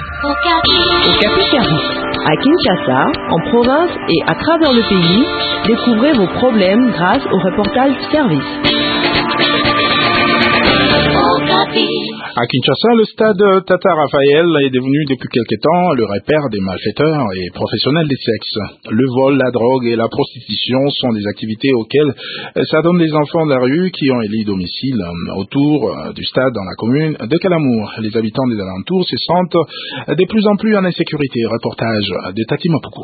Okapi Service. À Kinshasa, en province et à travers le pays, découvrez vos problèmes grâce au reportage service. À Kinshasa, le stade Tata Raphaël est devenu depuis quelque temps le repère des malfaiteurs et professionnels des sexes. Le vol, la drogue et la prostitution sont des activités auxquelles s'adonnent les enfants de la rue qui ont élu domicile autour du stade dans la commune de Kalamour. Les habitants des alentours se sentent de plus en plus en insécurité. Reportage de Tati Mapuku.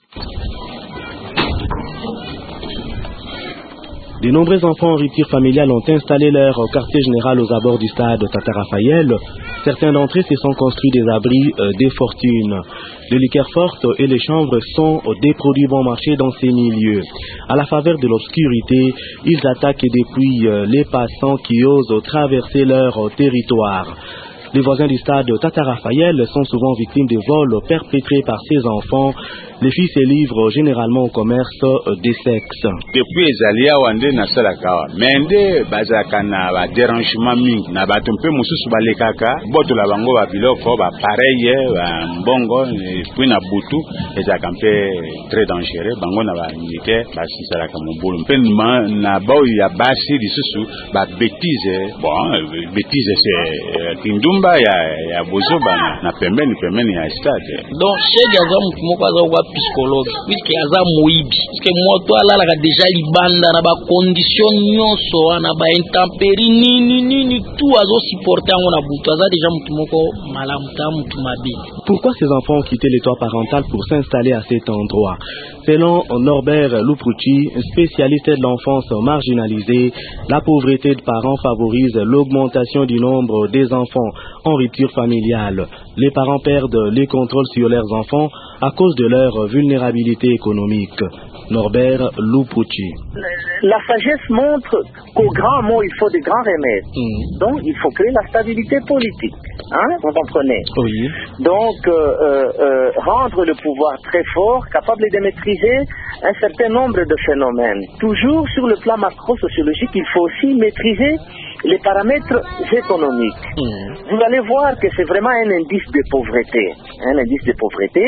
De nombreux enfants en rupture familiale ont installé leur quartier général aux abords du stade Tata Raphaël. Certains d'entre eux se sont construits des abris des fortunes. Les liqueurs fortes et les chanvres sont des produits bon marché dans ces milieux. À la faveur de l'obscurité, ils attaquent et dépouillent les passants qui osent traverser leur territoire. Les voisins du stade Tata Raphaël sont souvent victimes de vols perpétrés par ces enfants. Les filles se livrent généralement au commerce des sexes. Depuis les wande na salakawa mende bazaka na ba dérangement mingi na bato mpe mususu balekaka boto la bango ba biloko ba pareil ba mbongo puis na butu ezaka mpe très dangereux bango na ba militaire basisalaka mobulu mpe na bao ya basi lisusu ba bêtise bêtise c'est kindumba ya bozoba na pembeni ya stade. Donc chez gaza moko aza psychologue puisque aza moyibi puisque moto alalaka déjà libanda na ba condition nyonso na ba intempérie nini tout azo supporter ngo na butu aza déjà mutu moko malamu ta mutu mabe. Pourquoi ces enfants ont quitté le toit parental pour s'installer à cet endroit? Selon Norbert Louprouchi, spécialiste de l'enfance marginalisée, la pauvreté de parents favorise l'augmentation du nombre des enfants en rupture familiale. Les parents perdent les contrôles sur leurs enfants à cause de leur vulnérabilité économique. Norbert Louprouchi. La sagesse montre qu'au grand mot, il faut de grands remèdes. Donc, il faut créer la stabilité politique. Vous comprenez? Oui. Donc, rendre le pouvoir très fort, capable de maîtriser un certain nombre de phénomènes. Toujours sur le plan macro-sociologique, il faut aussi maîtriser les paramètres économiques. Vous allez voir que c'est vraiment un indice de pauvreté. Un indice de pauvreté.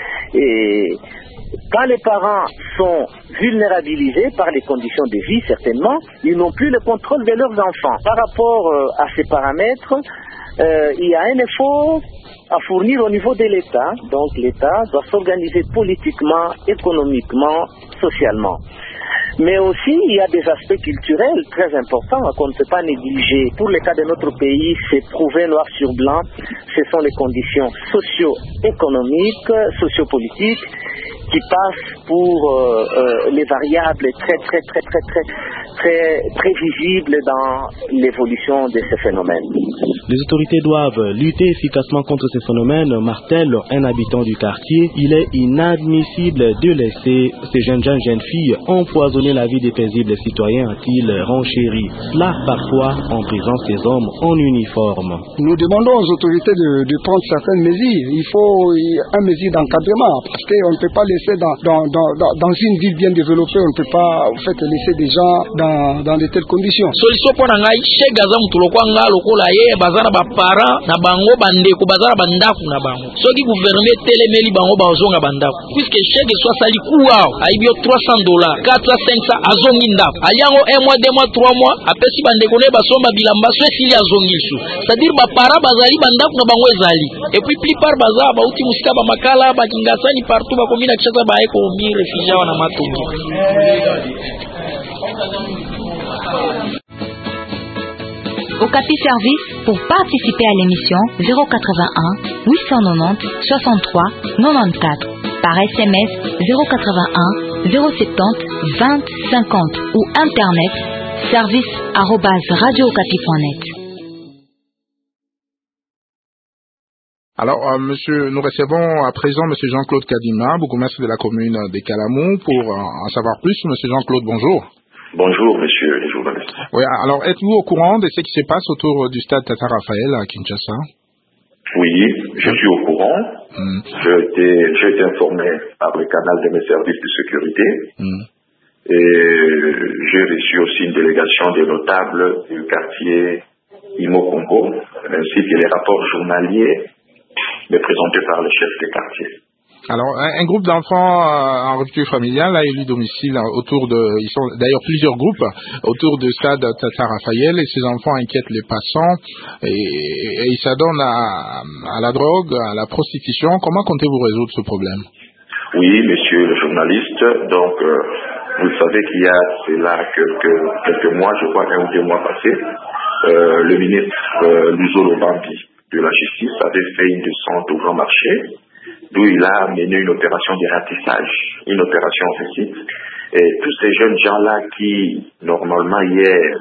Et quand les parents sont vulnérabilisés par les conditions de vie, certainement, ils n'ont plus le contrôle de leurs enfants. Par rapport à ces paramètres, il y a un effort à fournir au niveau de l'État. Donc l'État doit s'organiser politiquement, économiquement, socialement. Mais aussi, il y a des aspects culturels très importants qu'on ne peut pas négliger. Pour le cas de notre pays, c'est prouvé noir sur blanc. Ce sont les conditions socio-économiques, sociopolitiques qui passent pour les variables très visibles dans l'évolution de ces phénomènes. Les autorités doivent lutter efficacement contre ces phénomènes, martèle un habitant du quartier. Il est inadmissible de laisser ces jeunes filles empoisonner la vie des paisibles citoyens, a-t-il renchéri. Cela parfois en présence des hommes en uniforme. Nous demandons aux autorités de prendre certaines mesures. Il faut un mesure d'encadrement parce qu'on ne peut pas laisser dans une ville bien développée, on ne peut pas laisser des gens dans de telles conditions. Solution pour ngai chegaza mutulokwa nga lokola ye bazana ba parents na bango bandeko bazana bandaku na bango. Soki gouvernement telemeli bango bazonga bandaku. Puisque chèque soit sali kuwa aibio $300, 400, 500 azongi ndaku. Aliango 1 mois, 2 mois, 3 mois apesi bandeko ne basomba bilamba so esili azongi su. C'est-à-dire ba parents bazali bandaku na bango ezali. Et puis plupart bazaba ba uti musika ba makala ba kingasani partout ba komina kishasa ba eko mi réfugiés wana matongi. Okapi Service, pour participer à l'émission 081 890 63 94 par SMS 081 070 20 50 ou internet service@radiookapi.net. Alors, monsieur, nous recevons à présent monsieur Jean-Claude Kadima, bourgmestre de la commune de Kalamour, pour en savoir plus. Monsieur Jean-Claude, bonjour. Bonjour, monsieur les journalistes. Oui, alors êtes-vous au courant de ce qui se passe autour du stade Tata Raphaël à Kinshasa? Oui, je suis au courant. J'ai été informé par le canal de mes services de sécurité. Et j'ai reçu aussi une délégation des notables du quartier Imo Congo, ainsi que les rapports journaliers mais présenté par le chef de quartier. Alors, un groupe d'enfants en rupture familiale a élu domicile ils sont d'ailleurs plusieurs groupes autour du stade Tata Raphaël, et ces enfants inquiètent les passants et ils s'adonnent à la drogue, à la prostitution. Comment comptez-vous résoudre ce problème? Oui, monsieur le journaliste, donc vous savez qu'il y a cela quelques mois, je crois 1 ou 2 mois passés, le ministre Luzolo Bambi de la Justice avait fait une descente au Grand Marché, d'où il a mené une opération de ratissage, une opération offensive. Et tous ces jeunes gens-là qui, normalement, hier,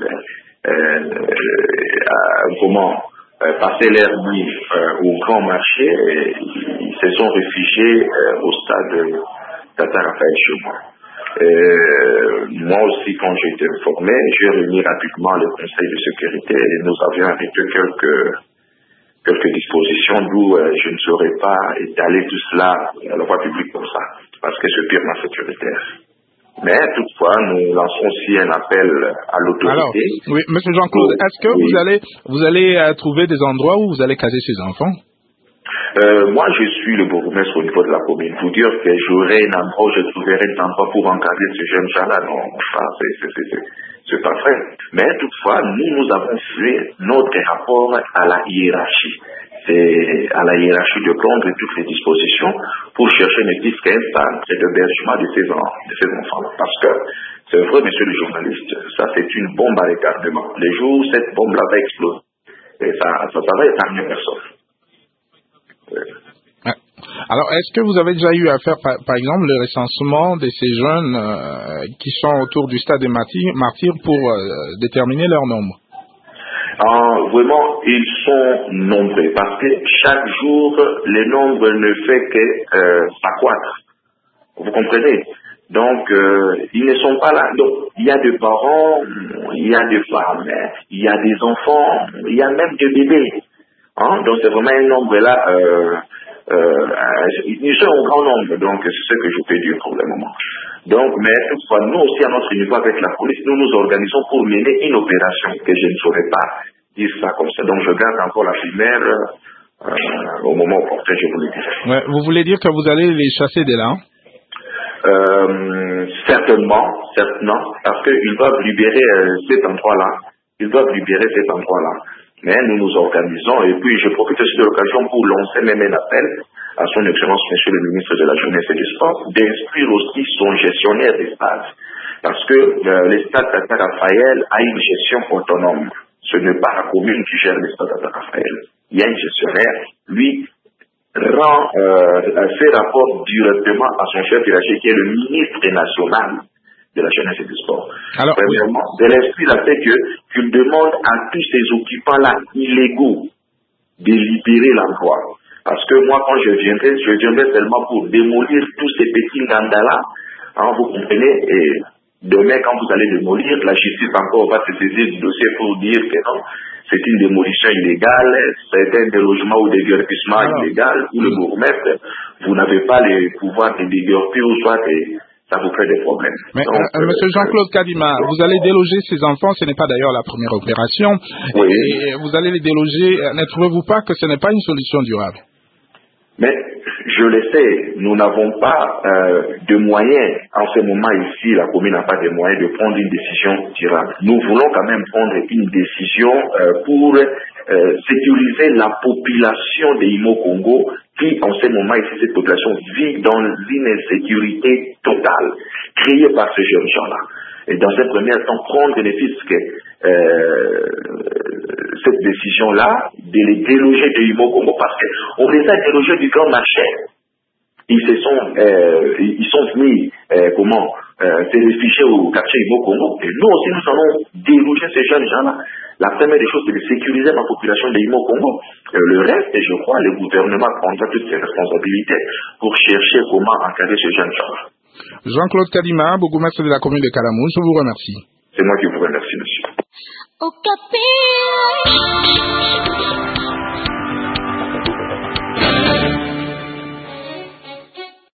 passaient leur nuit au Grand Marché, ils se sont réfugiés au stade Tata Raphaël chez moi. Moi aussi, quand j'ai été informé, j'ai réuni rapidement le conseil de sécurité et nous avions arrêté quelques dispositions, d'où je ne saurais pas étaler tout cela à la voie publique comme ça, parce que c'est purement sécuritaire. Mais toutefois, nous lançons aussi un appel à l'autorité. Alors, oui, monsieur Jean-Claude, est-ce que vous allez trouver des endroits où vous allez caser ces enfants? Moi, je suis le bourgmestre au niveau de la commune. Vous dire que j'aurai un endroit où je trouverai un endroit pour encadrer ces jeunes gens-là, non, c'est pas vrai. Mais toutefois, nous avons fait notre rapport à la hiérarchie. C'est à la hiérarchie de prendre toutes les dispositions pour chercher ne plus qu'un centre d'hébergement de ces enfants-là. Parce que, c'est vrai, monsieur le journaliste, ça c'est une bombe à retardement. Les jours où cette bombe-là va exploser, et ça va épargner personne. Alors, est-ce que vous avez déjà eu à faire, par exemple, le recensement de ces jeunes qui sont autour du stade des martyrs pour déterminer leur nombre? Vraiment, ils sont nombreux parce que chaque jour, le nombre ne fait que s'accroître. Vous comprenez? Donc, ils ne sont pas là. Donc, il y a des parents, il y a des femmes, il y a des enfants, il y a même des bébés. Donc, c'est vraiment un nombre là. Ils sont au grand nombre, donc c'est ce que je peux dire pour le moment. Donc, mais toutefois, nous aussi à notre niveau avec la police, nous nous organisons pour mener une opération que je ne saurais pas dire ça comme ça. Donc, je garde encore la primaire au moment opportun, je vous le dirai. Ouais, vous voulez dire que vous allez les chasser de là? Certainement, parce qu'ils doivent libérer cet endroit-là. Mais nous nous organisons, et puis je profite aussi de l'occasion pour lancer même un appel à son Excellence, Monsieur le ministre de la Jeunesse et du Sport, d'instruire aussi son gestionnaire des stades. Parce que le stade Tata Raphaël a une gestion autonome. Ce n'est pas la commune qui gère le stade Tata Raphaël. Il y a un gestionnaire, lui rend ses rapports directement à son chef hiérarchique, qui est le ministre national de la jeunesse et du sport. Alors, premièrement, de l'esprit là fait qu'il demande à tous ces occupants-là illégaux de libérer l'endroit. Parce que moi, quand je viendrai seulement pour démolir tous ces petits gandas-là. Vous comprenez? Et demain, quand vous allez démolir, la justice encore va se saisir du dossier pour dire que non, c'est une démolition illégale, c'est un délogement ou déguerpissement illégal, ou le bourgmestre, vous n'avez pas les pouvoirs de déguerpir ou soit ça vous crée des problèmes. Mais monsieur Jean-Claude Kadima, vous allez déloger ces enfants, ce n'est pas d'ailleurs la première opération, oui. Et vous allez les déloger, ne trouvez-vous pas que ce n'est pas une solution durable? Mais je le sais, nous n'avons pas de moyens, en ce moment ici, la commune n'a pas de moyens de prendre une décision durable. Nous voulons quand même prendre une décision pour sécuriser la population de Imo Congo qui, en ce moment ici, cette population vit dans une insécurité totale, créée par ces jeunes gens-là. Et dans un premier temps, prendre ne fût que cette décision-là, de les déloger de Imo Congo, parce qu'on les a délogés du grand marché. Ils sont venus, se réfugier au quartier Imo Congo. Et nous aussi, nous allons déloger ces jeunes gens-là. La première des choses, c'est de sécuriser la population de Imo Congo. Le reste, je crois, le gouvernement prendra toutes ses responsabilités pour chercher comment encadrer ces jeunes gens-là. Jean-Claude Kadima, bourgmestre de la commune de Kalamou, je vous remercie. C'est moi qui vous remercie, monsieur. Au